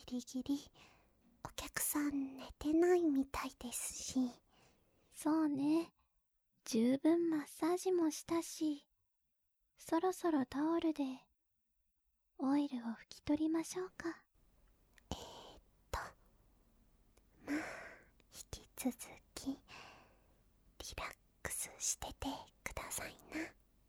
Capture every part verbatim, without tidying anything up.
リギリお客さん寝てないみたいですし。 そうね、十分マッサージもしたし、そろそろタオルでオイルを拭き取りましょうか。 えーっとまあ引き続きリラックスしててくださいな。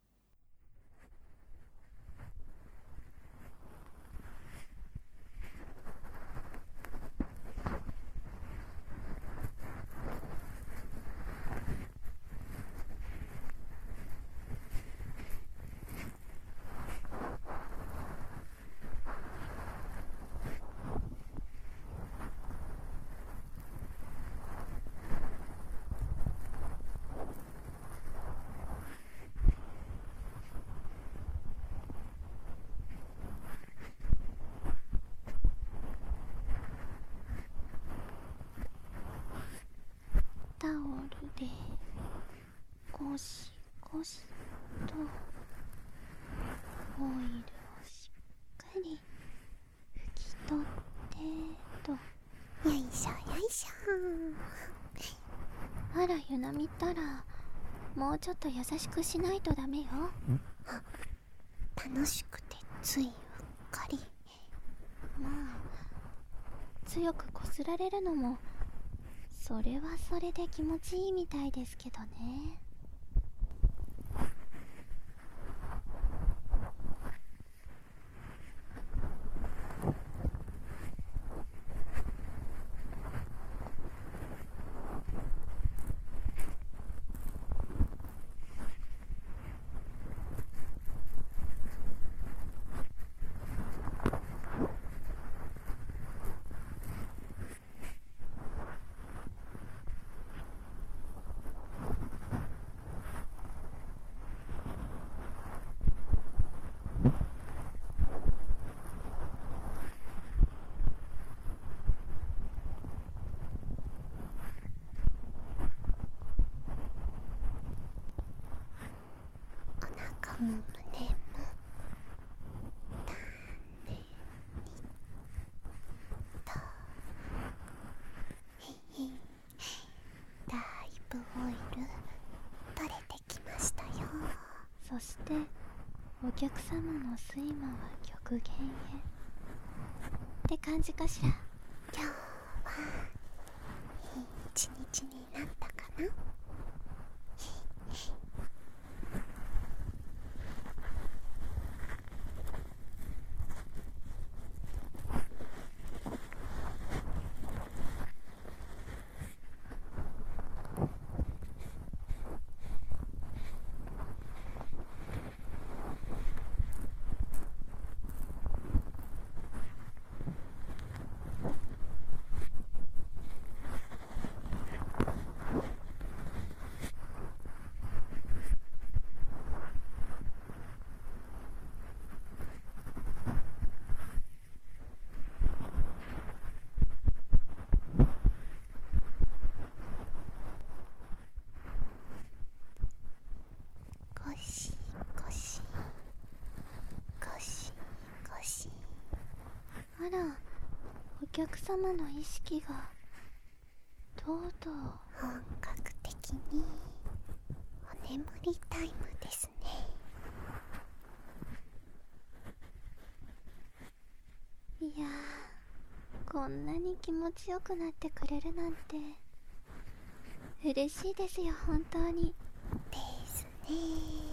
タオルでゴシゴシとオイルをしっかり拭き取ってと。 よいしょよいしあら、ゆなみったらもうちょっと優しくしないとダメよ。 ょ。楽しくてついうっかり。 まあ強くこすられるのもそれはそれで気持ちいいみたいですけどね。 お腹も胸もためにとへへだいぶオイル取れてきましたよ。 そしてお客様の睡魔は極限へって感じかしら。 今日はいい一日になったかな。ゴシゴシゴシゴシ。 あら、お客様の意識がとうとう。 本格的にお眠りタイムですね。 いやー、こんなに気持ちよくなってくれるなんて嬉しいですよ、本当に。 ですね。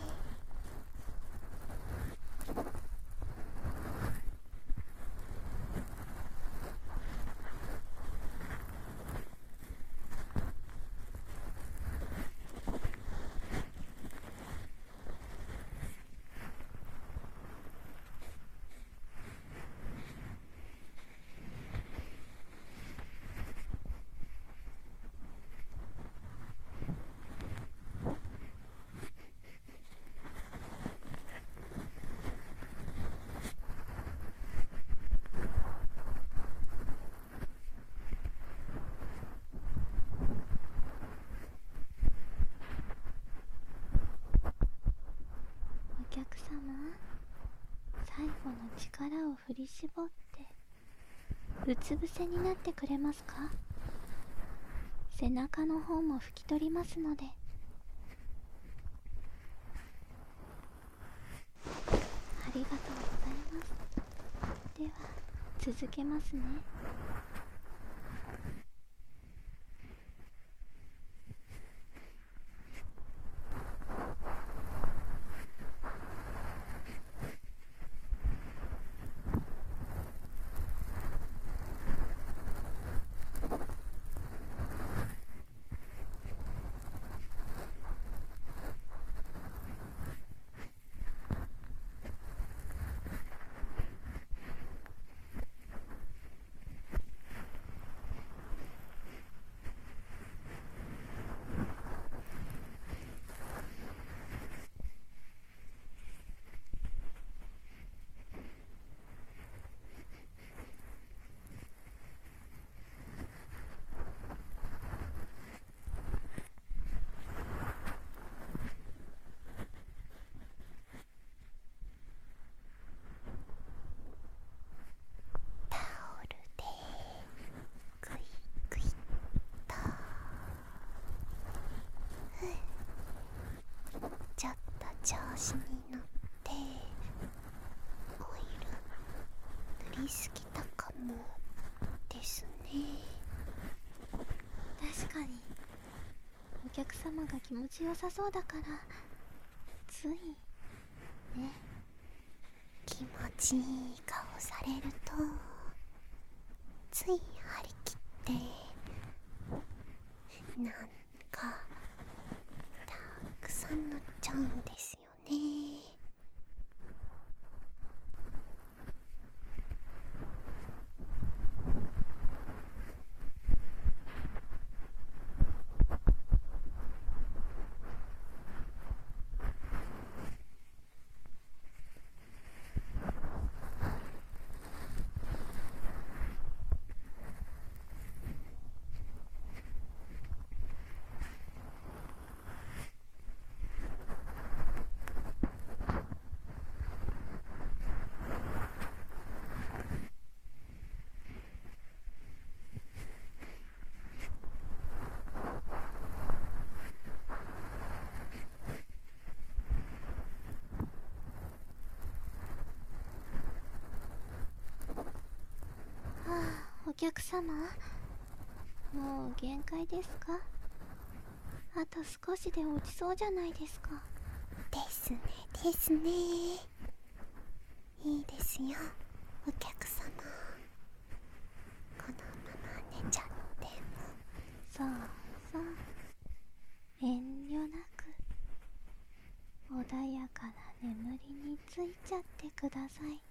お客様、最後の力を振り絞ってうつ伏せになってくれますか？背中の方も拭き取りますので。ありがとうございます。では続けますね。 タオルでグイグイっと、ちょっと調子に乗ってオイル塗りすぎたかもですね。 確かにお客様が気持ちよさそうだからついね。 気持ちいい顔されるとつい張り切ってなんかたくさん塗っちゃうんですよね。 お客様、もう限界ですか？あと少しで落ちそうじゃないですか。 ですねですね。いいですよお客様、このまま寝ちゃっても。 そうそう、遠慮なく穏やかな眠りについちゃってください。